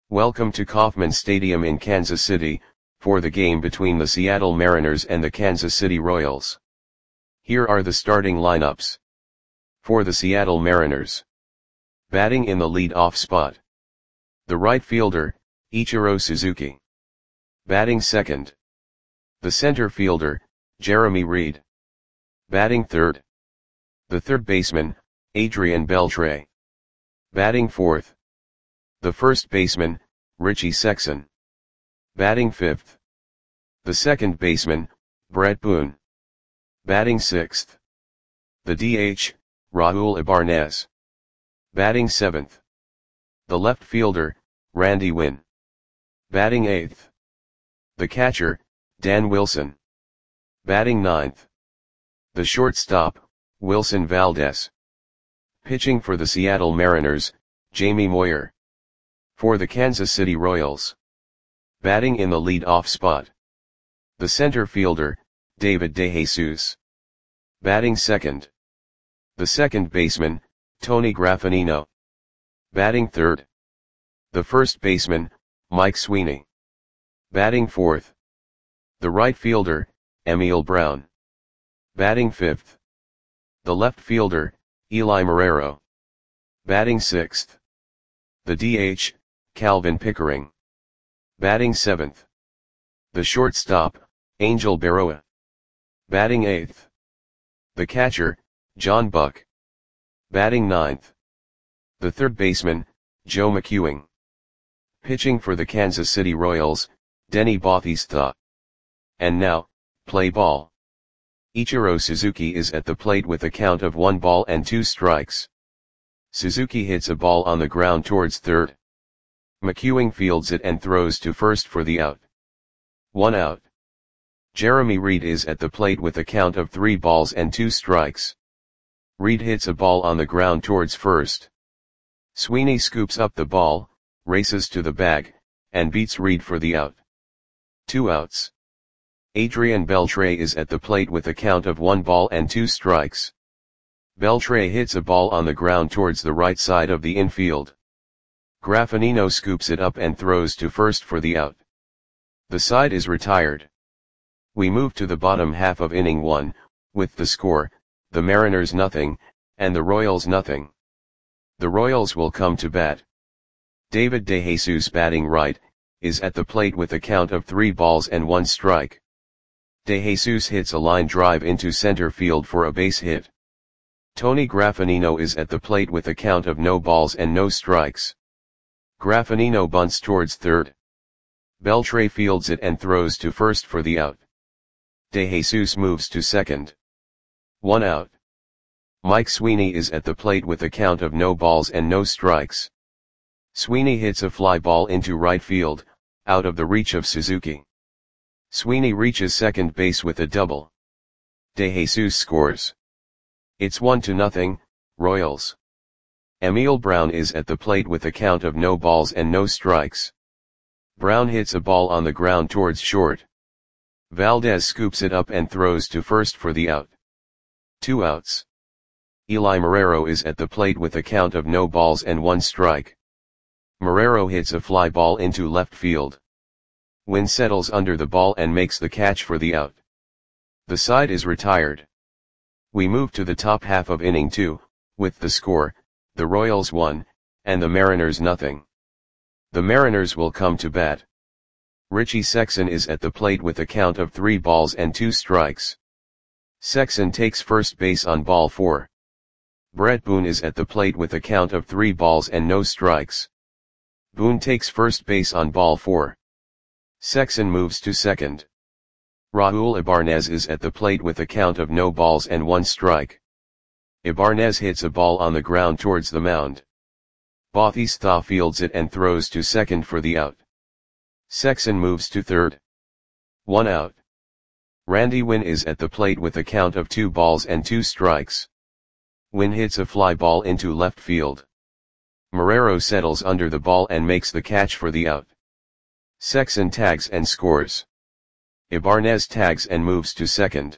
Welcome to Kauffman Stadium in Kansas City, for the game between the Seattle Mariners and the Kansas City Royals. Here are the starting lineups. For the Seattle Mariners. Batting in the lead-off spot. The right fielder, Ichiro Suzuki. Batting second. The center fielder, Jeremy Reed. Batting third. The third baseman, Adrian Beltre. Batting fourth. The first baseman, Richie Sexson. Batting fifth. The second baseman, Bret Boone. Batting sixth. The DH, Raul Ibanez. Batting seventh. The left fielder, Randy Winn. Batting eighth. The catcher, Dan Wilson. Batting ninth. The shortstop, Wilson Valdez. Pitching for the Seattle Mariners, Jamie Moyer. For the Kansas City Royals. Batting in the lead-off spot. The center fielder, David DeJesus. Batting second. The second baseman, Tony Graffagnino. Batting third. The first baseman, Mike Sweeney. Batting fourth. The right fielder, Emil Brown. Batting fifth. The left fielder, Eli Marrero. Batting sixth. The DH, Calvin Pickering. Batting seventh. The shortstop, Angel Berroa. Batting eighth. The catcher, John Buck. Batting ninth. The third baseman, Joe McEwing. Pitching for the Kansas City Royals, Denny Bautista. And now, play ball. Ichiro Suzuki is at the plate with a count of 1 ball and 2 strikes. Suzuki hits a ball on the ground towards third. McEwing fields it and throws to first for the out. 1 out. Jeremy Reed is at the plate with a count of 3 balls and 2 strikes. Reed hits a ball on the ground towards first. Sweeney scoops up the ball, races to the bag, and beats Reed for the out. 2 outs. Adrian Beltre is at the plate with a count of 1 ball and 2 strikes. Beltre hits a ball on the ground towards the right side of the infield. Graffagnino scoops it up and throws to first for the out. The side is retired. We move to the bottom half of inning 1, with the score, the Mariners nothing, and the Royals nothing. The Royals will come to bat. David DeJesus, batting right, is at the plate with a count of 3 balls and 1 strike. DeJesus hits a line drive into center field for a base hit. Tony Graffagnino is at the plate with a count of no balls and no strikes. Graffagnino bunts towards third. Beltre fields it and throws to first for the out. DeJesus moves to second. 1 out. Mike Sweeney is at the plate with a count of no balls and no strikes. Sweeney hits a fly ball into right field, out of the reach of Suzuki. Sweeney reaches second base with a double. DeJesus scores. It's 1-0, Royals. Emil Brown is at the plate with a count of no balls and no strikes. Brown hits a ball on the ground towards short. Valdez scoops it up and throws to first for the out. 2 outs. Eli Marrero is at the plate with a count of no balls and 1 strike. Marrero hits a fly ball into left field. Winn settles under the ball and makes the catch for the out. The side is retired. We move to the top half of inning 2, with the score, the Royals 1, and the Mariners nothing. The Mariners will come to bat. Richie Sexson is at the plate with a count of 3 balls and 2 strikes. Sexson takes first base on ball 4. Bret Boone is at the plate with a count of 3 balls and no strikes. Boone takes first base on ball 4. Sexson moves to second. Raul Ibanez is at the plate with a count of no balls and 1 strike. Ibanez hits a ball on the ground towards the mound. Bautista fields it and throws to second for the out. Sexson moves to third. 1 out. Randy Winn is at the plate with a count of 2 balls and 2 strikes. Winn hits a fly ball into left field. Marrero settles under the ball and makes the catch for the out. Sexson tags and scores. Ibanez tags and moves to second.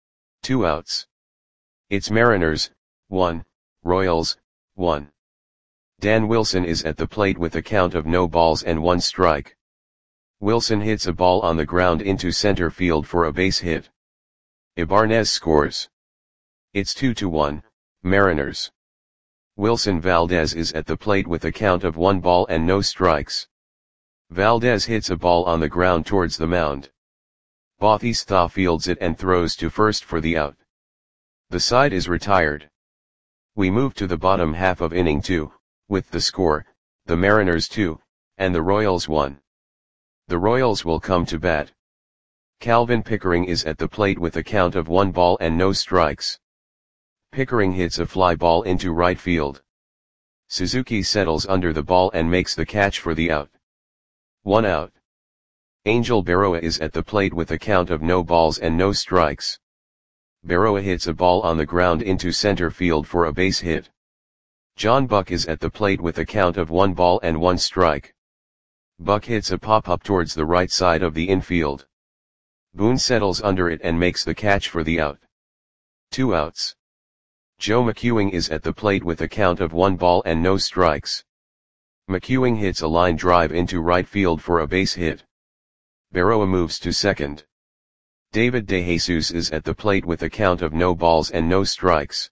2 outs. It's Mariners, 1, Royals, 1. Dan Wilson is at the plate with a count of no balls and 1 strike. Wilson hits a ball on the ground into center field for a base hit. Ibarnez scores. It's 2-1, Mariners. Wilson Valdez is at the plate with a count of 1 ball and no strikes. Valdez hits a ball on the ground towards the mound. Bautista fields it and throws to first for the out. The side is retired. We move to the bottom half of inning 2, with the score, the Mariners 2, and the Royals 1. The Royals will come to bat. Calvin Pickering is at the plate with a count of 1 ball and no strikes. Pickering hits a fly ball into right field. Suzuki settles under the ball and makes the catch for the out. 1 out. Angel Berroa is at the plate with a count of no balls and no strikes. Berroa hits a ball on the ground into center field for a base hit. John Buck is at the plate with a count of 1 ball and 1 strike. Buck hits a pop-up towards the right side of the infield. Boone settles under it and makes the catch for the out. 2 outs. Joe McEwing is at the plate with a count of 1 ball and no strikes. McEwing hits a line drive into right field for a base hit. Berroa moves to second. David DeJesus is at the plate with a count of no balls and no strikes.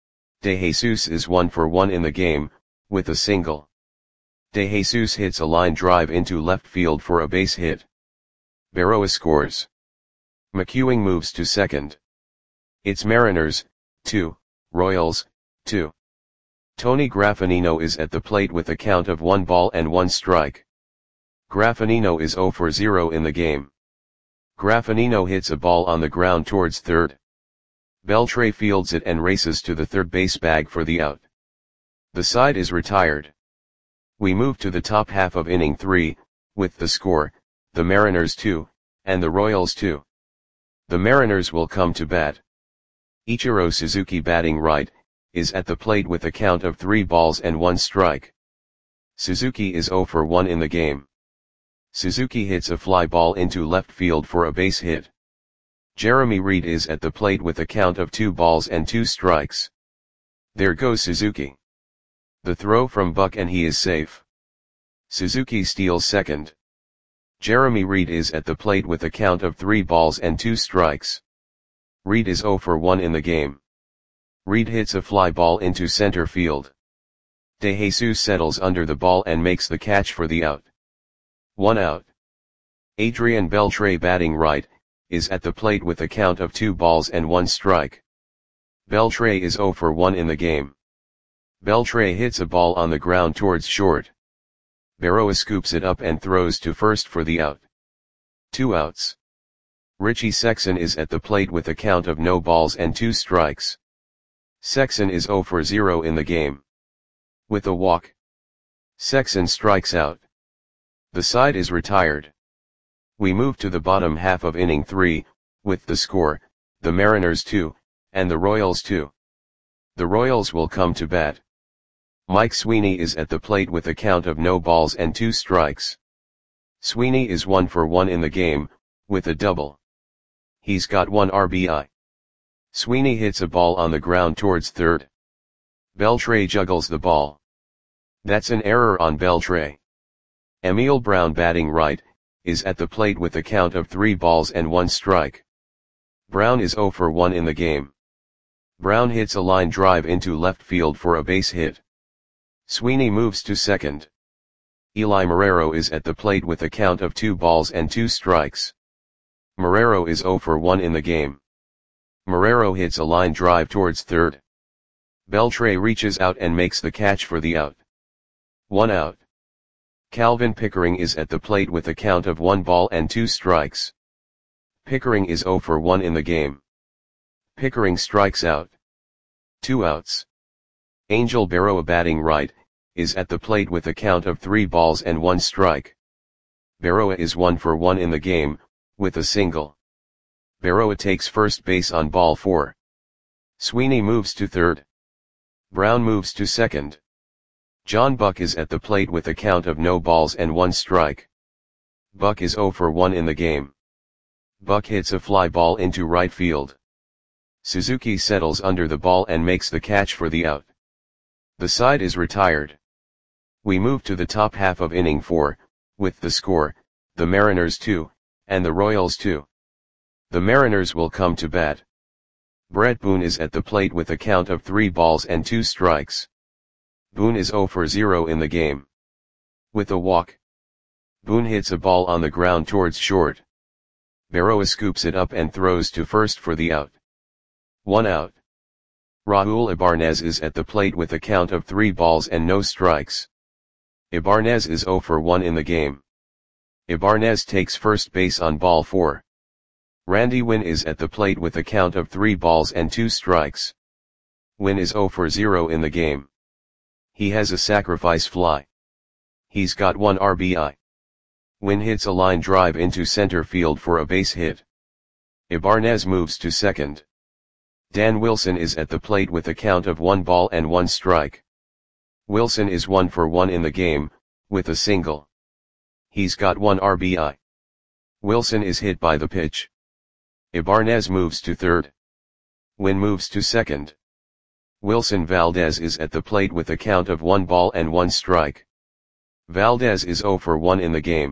DeJesus is 1 for 1 in the game, with a single. DeJesus hits a line drive into left field for a base hit. Berroa scores. McEwing moves to second. It's Mariners, 2, Royals, 2. Tony Graffanino is at the plate with a count of 1 ball and 1 strike. Graffanino is 0 for 0 in the game. Graffanino hits a ball on the ground towards third. Beltre fields it and races to the third base bag for the out. The side is retired. We move to the top half of inning 3, with the score, the Mariners 2, and the Royals 2. The Mariners will come to bat. Ichiro Suzuki batting right, is at the plate with a count of 3 balls and 1 strike. Suzuki is 0 for 1 in the game. Suzuki hits a fly ball into left field for a base hit. Jeremy Reed is at the plate with a count of 2 balls and 2 strikes. There goes Suzuki. The throw from Buck and he is safe. Suzuki steals second. Jeremy Reed is at the plate with a count of 3 balls and 2 strikes. Reed is 0 for 1 in the game. Reed hits a fly ball into center field. DeJesus settles under the ball and makes the catch for the out. 1 out. Adrian Beltre batting right, is at the plate with a count of 2 balls and 1 strike. Beltre is 0 for 1 in the game. Beltre hits a ball on the ground towards short. Berroa scoops it up and throws to first for the out. 2 outs. Richie Sexson is at the plate with a count of no balls and 2 strikes. Sexson is 0 for 0 in the game. With a walk, Sexson strikes out. The side is retired. We move to the bottom half of inning 3, with the score, the Mariners 2, and the Royals 2. The Royals will come to bat. Mike Sweeney is at the plate with a count of no balls and 2 strikes. Sweeney is 1 for 1 in the game, with a double. He's got 1 RBI. Sweeney hits a ball on the ground towards third. Beltre juggles the ball. That's an error on Beltre. Emil Brown batting right, is at the plate with a count of 3 balls and 1 strike. Brown is 0 for 1 in the game. Brown hits a line drive into left field for a base hit. Sweeney moves to second. Eli Marrero is at the plate with a count of 2 balls and 2 strikes. Marrero is 0 for 1 in the game. Marrero hits a line drive towards third. Beltre reaches out and makes the catch for the out. 1 out. Calvin Pickering is at the plate with a count of 1 ball and 2 strikes. Pickering is 0 for 1 in the game. Pickering strikes out. 2 outs. Angel Berroa batting right, is at the plate with a count of 3 balls and 1 strike. Berroa is 1 for 1 in the game, with a single. Berroa takes first base on ball 4. Sweeney moves to third. Brown moves to second. John Buck is at the plate with a count of no balls and 1 strike. Buck is 0 for 1 in the game. Buck hits a fly ball into right field. Suzuki settles under the ball and makes the catch for the out. The side is retired. We move to the top half of inning 4, with the score, the Mariners 2, and the Royals 2. The Mariners will come to bat. Bret Boone is at the plate with a count of 3 balls and 2 strikes. Boone is 0 for 0 in the game. With a walk, Boone hits a ball on the ground towards short. Berroa scoops it up and throws to first for the out. 1 out. Raul Ibanez is at the plate with a count of 3 balls and no strikes. Ibanez is 0 for 1 in the game. Ibanez takes first base on ball 4. Randy Winn is at the plate with a count of 3 balls and 2 strikes. Winn is 0 for 0 in the game. He has a sacrifice fly. He's got 1 RBI. Winn hits a line drive into center field for a base hit. Ibanez moves to second. Dan Wilson is at the plate with a count of 1 ball and 1 strike. Wilson is 1 for 1 in the game, with a single. He's got 1 RBI. Wilson is hit by the pitch. Ibanez moves to third. Winn moves to second. Wilson Valdez is at the plate with a count of 1 ball and 1 strike. Valdez is 0 for 1 in the game.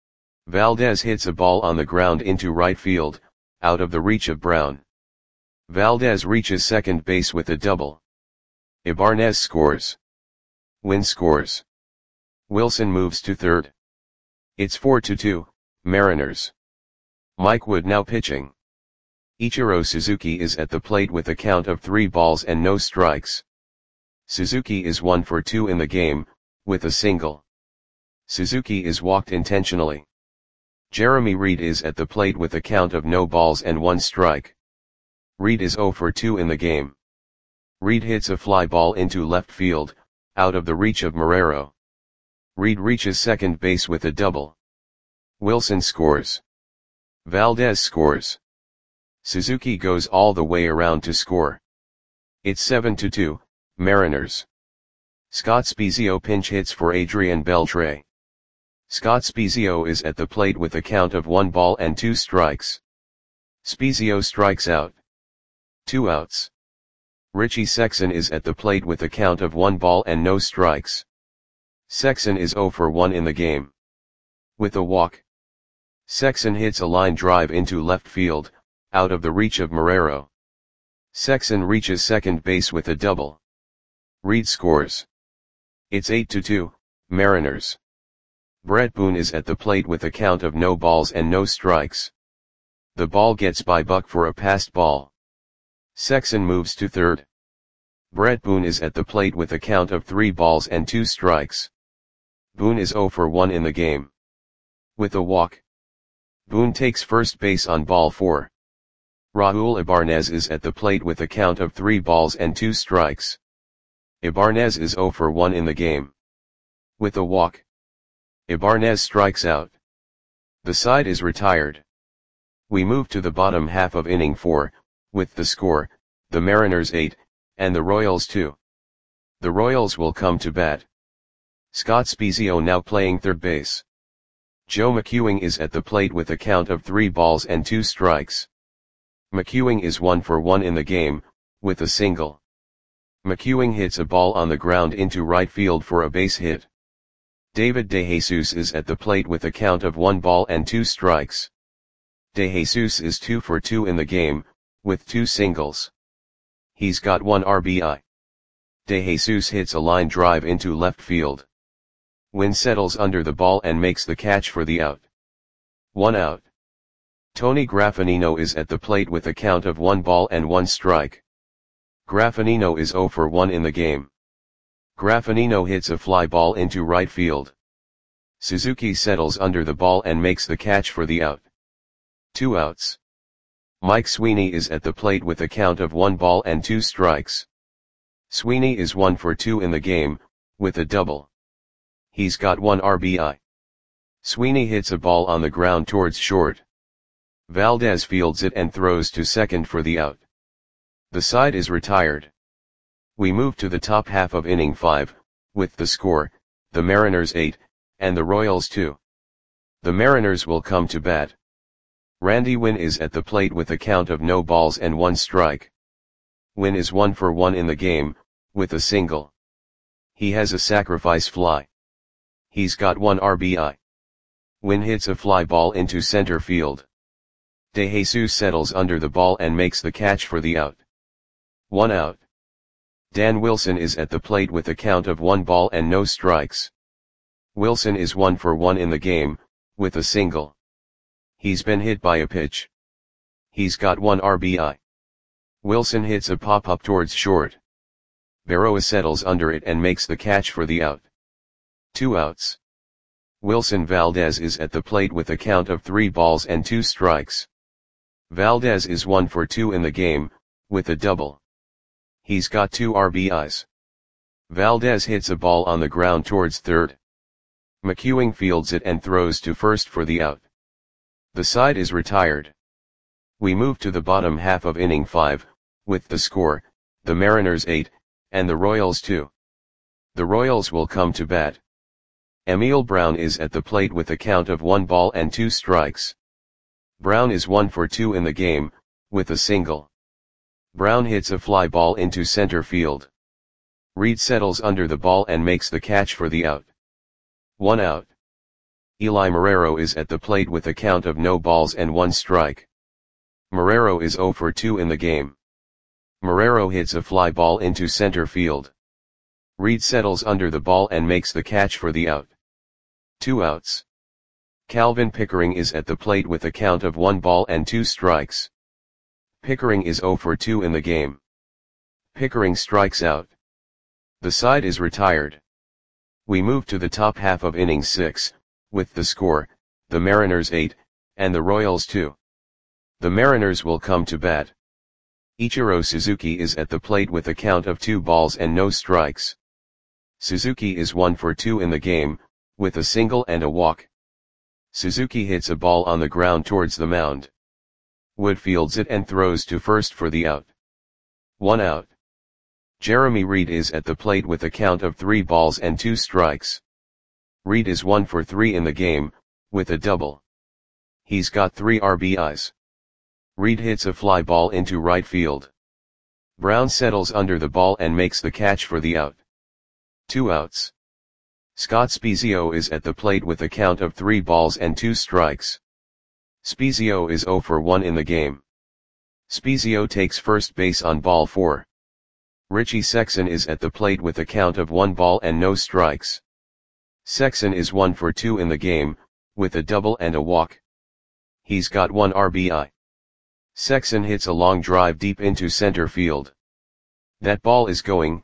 Valdez hits a ball on the ground into right field, out of the reach of Brown. Valdez reaches second base with a double. Ibanez scores. Winn scores. Wilson moves to third. It's 4-2, Mariners. Mike Wood now pitching. Ichiro Suzuki is at the plate with a count of 3 balls and no strikes. Suzuki is 1 for 2 in the game, with a single. Suzuki is walked intentionally. Jeremy Reed is at the plate with a count of no balls and 1 strike. Reed is 0 for 2 in the game. Reed hits a fly ball into left field, out of the reach of Marrero. Reed reaches second base with a double. Wilson scores. Valdez scores. Suzuki goes all the way around to score. It's 7-2, Mariners. Scott Spiezio pinch hits for Adrian Beltre. Scott Spiezio is at the plate with a count of 1 ball and 2 strikes. Spiezio strikes out. 2 outs. Richie Sexson is at the plate with a count of 1 ball and no strikes. Sexson is 0 for 1 in the game. With a walk, Sexson hits a line drive into left field, out of the reach of Marrero. Sexson reaches second base with a double. Reed scores. It's 8-2, Mariners. Bret Boone is at the plate with a count of no balls and no strikes. The ball gets by Buck for a passed ball. Sexson moves to third. Bret Boone is at the plate with a count of 3 balls and 2 strikes. Boone is 0 for 1 in the game. With a walk, Boone takes first base on ball 4. Raul Ibanez is at the plate with a count of 3 balls and 2 strikes. Ibanez is 0 for 1 in the game. With a walk, Ibanez strikes out. The side is retired. We move to the bottom half of inning 4, with the score, the Mariners 8, and the Royals 2. The Royals will come to bat. Scott Spiezio now playing third base. Joe McEwing is at the plate with a count of 3 balls and 2 strikes. McEwing is 1 for 1 in the game, with a single. McEwing hits a ball on the ground into right field for a base hit. David DeJesus is at the plate with a count of 1 ball and 2 strikes. DeJesus is 2 for 2 in the game, with 2 singles. He's got 1 RBI. DeJesus hits a line drive into left field. Winn settles under the ball and makes the catch for the out. 1 out. Tony Graffinino is at the plate with a count of 1 ball and 1 strike. Graffinino is 0 for 1 in the game. Graffinino hits a fly ball into right field. Suzuki settles under the ball and makes the catch for the out. 2 outs. Mike Sweeney is at the plate with a count of 1 ball and 2 strikes. Sweeney is 1 for 2 in the game, with a double. He's got 1 RBI. Sweeney hits a ball on the ground towards short. Valdez fields it and throws to second for the out. The side is retired. We move to the top half of inning 5, with the score, the Mariners 8, and the Royals 2. The Mariners will come to bat. Randy Winn is at the plate with a count of no balls and 1 strike. Winn is 1 for 1 in the game, with a single. He has a sacrifice fly. He's got 1 RBI. Win hits a fly ball into center field. De Jesus settles under the ball and makes the catch for the out. 1 out. Dan Wilson is at the plate with a count of 1 ball and no strikes. Wilson is 1 for 1 in the game, with a single. He's been hit by a pitch. He's got 1 RBI. Wilson hits a pop-up towards short. Berroa settles under it and makes the catch for the out. 2 outs. Wilson Valdez is at the plate with a count of 3 balls and 2 strikes. Valdez is 1 for 2 in the game, with a double. He's got 2 RBIs. Valdez hits a ball on the ground towards third. McEwing fields it and throws to first for the out. The side is retired. We move to the bottom half of inning 5, with the score, the Mariners 8, and the Royals 2. The Royals will come to bat. Emil Brown is at the plate with a count of 1 ball and 2 strikes. Brown is 1 for 2 in the game, with a single. Brown hits a fly ball into center field. Reed settles under the ball and makes the catch for the out. 1 out. Eli Marrero is at the plate with a count of no balls and 1 strike. Marrero is 0 for 2 in the game. Marrero hits a fly ball into center field. Reed settles under the ball and makes the catch for the out. 2 outs. Calvin Pickering is at the plate with a count of 1 ball and 2 strikes. Pickering is 0 for 2 in the game. Pickering strikes out. The side is retired. We move to the top half of inning 6, with the score, the Mariners 8, and the Royals 2. The Mariners will come to bat. Ichiro Suzuki is at the plate with a count of 2 balls and no strikes. Suzuki is 1 for 2 in the game, with a single and a walk. Suzuki hits a ball on the ground towards the mound. Wood fields it and throws to first for the out. 1 out. Jeremy Reed is at the plate with a count of 3 balls and 2 strikes. Reed is 1 for 3 in the game, with a double. He's got 3 RBIs. Reed hits a fly ball into right field. Brown settles under the ball and makes the catch for the out. 2 outs. Scott Spiezio is at the plate with a count of 3 balls and 2 strikes. Spiezio is 0 for 1 in the game. Spiezio takes first base on ball 4. Richie Sexson is at the plate with a count of 1 ball and no strikes. Sexson is 1 for 2 in the game, with a double and a walk. He's got 1 RBI. Sexson hits a long drive deep into center field. That ball is gone.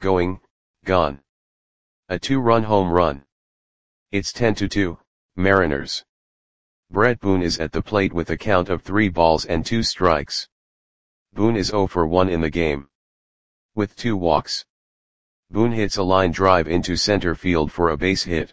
A 2-run home run. It's 10-2, Mariners. Brett Boone is at the plate with a count of 3 balls and 2 strikes. Boone is 0 for 1 in the game. With 2 walks. Boone hits a line drive into center field for a base hit.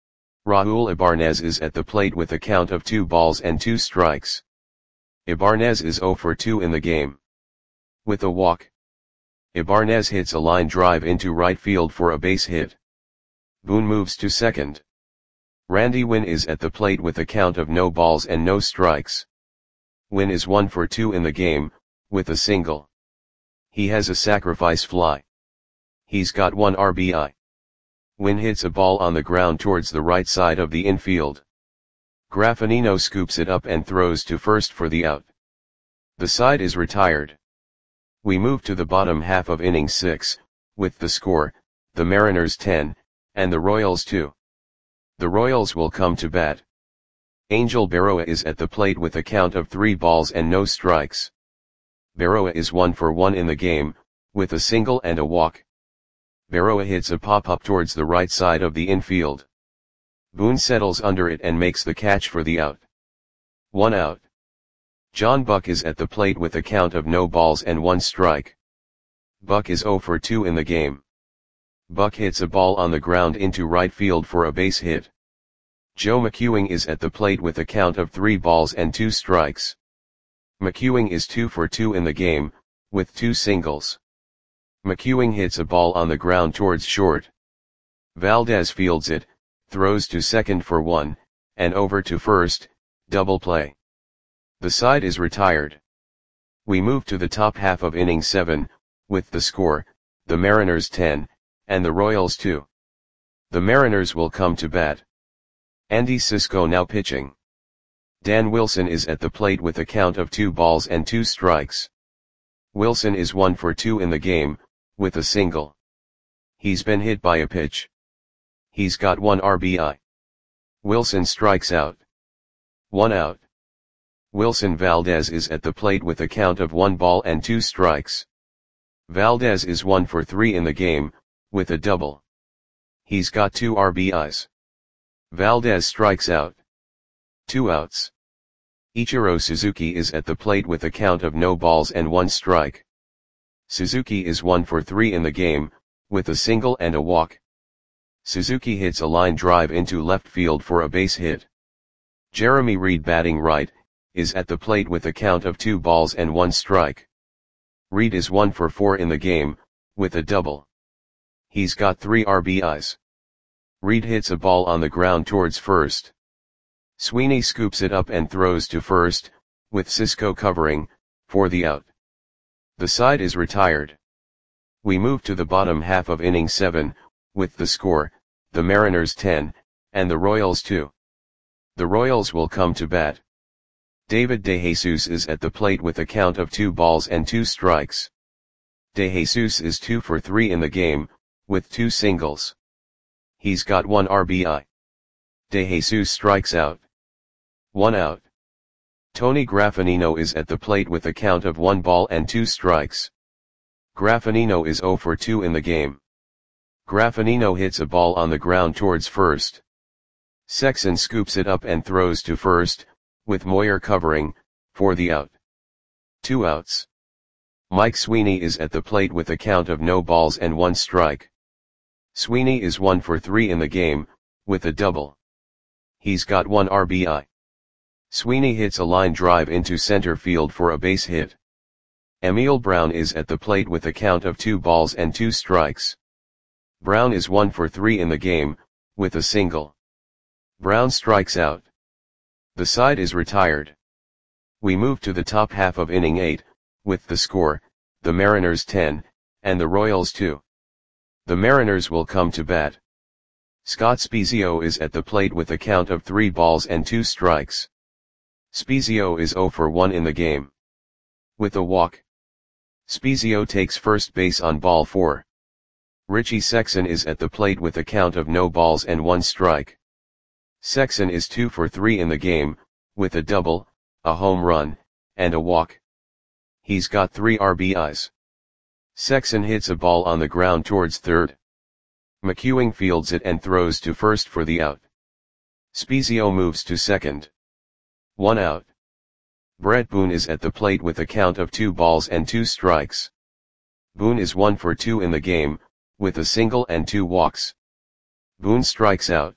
Raul Ibanez is at the plate with a count of 2 balls and 2 strikes. Ibanez is 0 for 2 in the game. With a walk. Ibanez hits a line drive into right field for a base hit. Boone moves to second. Randy Winn is at the plate with a count of no balls and no strikes. Winn is 1 for 2 in the game, with a single. He has a sacrifice fly. He's got 1 RBI. Winn hits a ball on the ground towards the right side of the infield. Graffinino scoops it up and throws to first for the out. The side is retired. We move to the bottom half of inning 6, with the score, the Mariners 10, and the Royals 2. The Royals will come to bat. Angel Berroa is at the plate with a count of 3 balls and no strikes. Berroa is 1 for 1 in the game, with a single and a walk. Berroa hits a pop-up towards the right side of the infield. Boone settles under it and makes the catch for the out. 1 out. John Buck is at the plate with a count of no balls and 1 strike. Buck is 0 for 2 in the game. Buck hits a ball on the ground into right field for a base hit. Joe McEwing is at the plate with a count of 3 balls and 2 strikes. McEwing is 2 for 2 in the game, with 2 singles. McEwing hits a ball on the ground towards short. Valdez fields it, throws to second for 1, and over to first, double play. The side is retired. We move to the top half of inning 7, with the score, the Mariners 10, and the Royals 2. The Mariners will come to bat. Andy Cisco now pitching. Dan Wilson is at the plate with a count of 2 balls and 2 strikes. Wilson is 1 for 2 in the game, with a single. He's been hit by a pitch. He's got 1 RBI. Wilson strikes out. 1 out. Wilson Valdez is at the plate with a count of 1 ball and 2 strikes. Valdez is 1 for 3 in the game, with a double. He's got 2 RBIs. Valdez strikes out. 2 outs. Ichiro Suzuki is at the plate with a count of no balls and 1 strike. Suzuki is 1 for 3 in the game, with a single and a walk. Suzuki hits a line drive into left field for a base hit. Jeremy Reed batting right, is at the plate with a count of 2 balls and 1 strike. Reed is 1 for 4 in the game, with a double. He's got 3 RBIs. Reed hits a ball on the ground towards first. Sweeney scoops it up and throws to first, with Cisco covering, for the out. The side is retired. We move to the bottom half of inning 7, with the score, the Mariners 10, and the Royals 2. The Royals will come to bat. David DeJesus is at the plate with a count of 2 balls and 2 strikes. DeJesus is 2 for 3 in the game, with 2 singles. He's got 1 RBI. DeJesus strikes out. 1 out. Tony Graffinino is at the plate with a count of 1 ball and 2 strikes. Graffinino is 0 for 2 in the game. Graffinino hits a ball on the ground towards first. Sexson scoops it up and throws to first, with Moyer covering, for the out. 2 outs. Mike Sweeney is at the plate with a count of no balls and 1 strike. Sweeney is 1 for 3 in the game, with a double. He's got 1 RBI. Sweeney hits a line drive into center field for a base hit. Emil Brown is at the plate with a count of 2 balls and 2 strikes. Brown is 1 for 3 in the game, with a single. Brown strikes out. The side is retired. We move to the top half of inning 8, with the score, the Mariners 10, and the Royals 2. The Mariners will come to bat. Scott Spiezio is at the plate with a count of 3 balls and 2 strikes. Spiezio is 0 for 1 in the game. With a walk. Spiezio takes first base on ball 4. Richie Sexson is at the plate with a count of no balls and 1 strike. Sexson is 2 for 3 in the game, with a double, a home run, and a walk. He's got 3 RBIs. Sexson hits a ball on the ground towards third. McEwing fields it and throws to first for the out. Spiezio moves to second. 1 out. Brett Boone is at the plate with a count of 2 balls and 2 strikes. Boone is 1 for 2 in the game, with a single and 2 walks. Boone strikes out.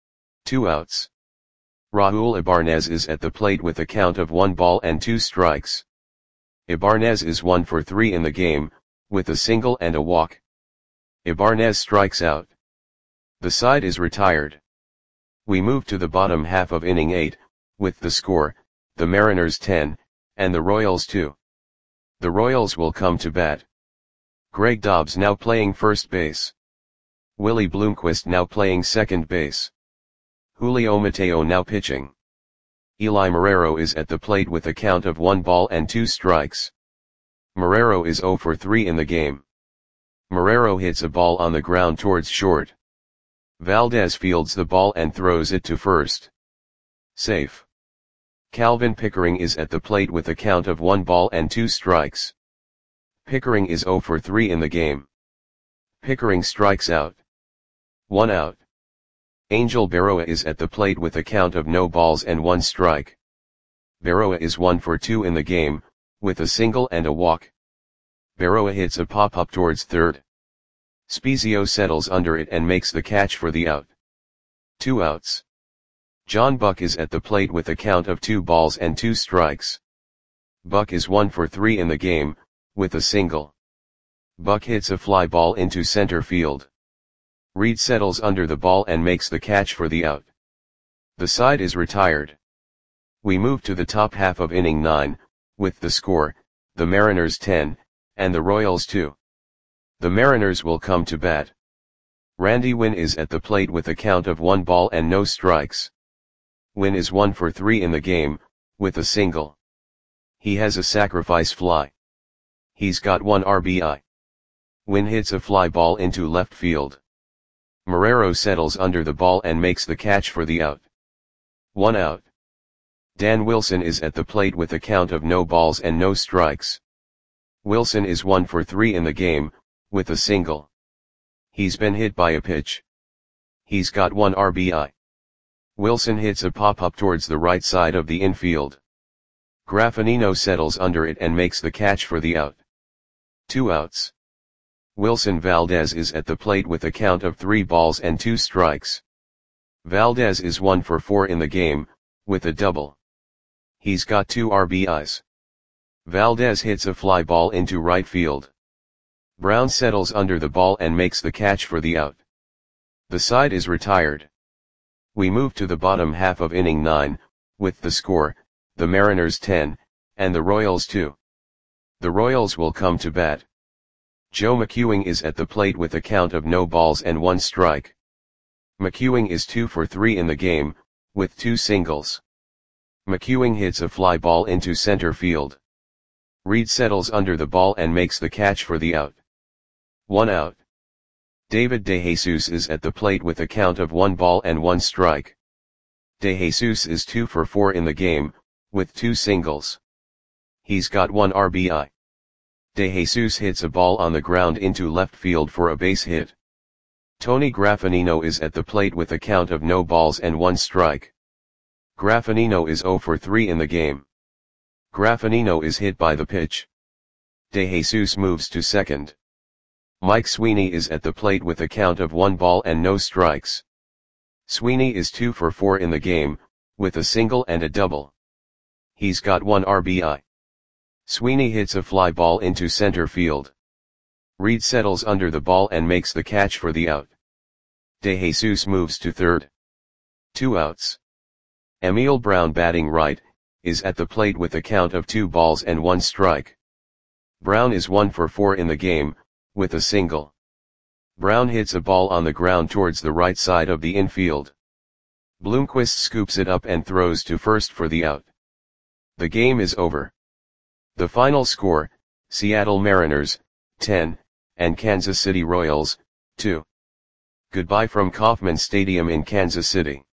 2 outs. Raul Ibanez is at the plate with a count of 1 ball and 2 strikes. Ibanez is 1 for 3 in the game, with a single and a walk. Ibanez strikes out. The side is retired. We move to the bottom half of inning 8, with the score, the Mariners 10, and the Royals 2. The Royals will come to bat. Greg Dobbs now playing first base. Willie Bloomquist now playing second base. Julio Mateo now pitching. Eli Marrero is at the plate with a count of 1 ball and 2 strikes. Marrero is 0 for 3 in the game. Marrero hits a ball on the ground towards short. Valdez fields the ball and throws it to first. Safe. Calvin Pickering is at the plate with a count of 1 ball and 2 strikes. Pickering is 0 for 3 in the game. Pickering strikes out. 1 out. Angel Berroa is at the plate with a count of no balls and 1 strike. Berroa is 1 for 2 in the game, with a single and a walk. Berroa hits a pop-up towards third. Spiezio settles under it and makes the catch for the out. 2 outs. John Buck is at the plate with a count of 2 balls and 2 strikes. Buck is 1 for 3 in the game, with a single. Buck hits a fly ball into center field. Reed settles under the ball and makes the catch for the out. The side is retired. We move to the top half of inning 9, with the score, the Mariners 10, and the Royals 2. The Mariners will come to bat. Randy Winn is at the plate with a count of 1 ball and no strikes. Winn is 1 for 3 in the game, with a single. He has a sacrifice fly. He's got 1 RBI. Winn hits a fly ball into left field. Marrero settles under the ball and makes the catch for the out. 1 out. Dan Wilson is at the plate with a count of no balls and no strikes. Wilson is 1 for 3 in the game, with a single. He's been hit by a pitch. He's got 1 RBI. Wilson hits a pop-up towards the right side of the infield. Graffinino settles under it and makes the catch for the out. 2 outs. Wilson Valdez is at the plate with a count of 3 balls and 2 strikes. Valdez is 1 for 4 in the game, with a double. He's got 2 RBIs. Valdez hits a fly ball into right field. Brown settles under the ball and makes the catch for the out. The side is retired. We move to the bottom half of inning 9, with the score, the Mariners 10, and the Royals 2. The Royals will come to bat. Joe McEwing is at the plate with a count of no balls and 1 strike. McEwing is 2 for 3 in the game, with 2 singles. McEwing hits a fly ball into center field. Reed settles under the ball and makes the catch for the out. 1 out. David DeJesus is at the plate with a count of 1 ball and 1 strike. DeJesus is 2 for 4 in the game, with 2 singles. He's got 1 RBI. DeJesus hits a ball on the ground into left field for a base hit. Tony Graffinino is at the plate with a count of no balls and 1 strike. Graffinino is 0 for 3 in the game. Graffinino is hit by the pitch. DeJesus moves to second. Mike Sweeney is at the plate with a count of 1 ball and no strikes. Sweeney is 2 for 4 in the game, with a single and a double. He's got 1 RBI. Sweeney hits a fly ball into center field. Reed settles under the ball and makes the catch for the out. DeJesus moves to third. 2 outs. Emil Brown, batting right, is at the plate with a count of 2 balls and 1 strike. Brown is 1 for 4 in the game, with a single. Brown hits a ball on the ground towards the right side of the infield. Bloomquist scoops it up and throws to first for the out. The game is over. The final score, Seattle Mariners, 10, and Kansas City Royals, 2. Goodbye from Kauffman Stadium in Kansas City.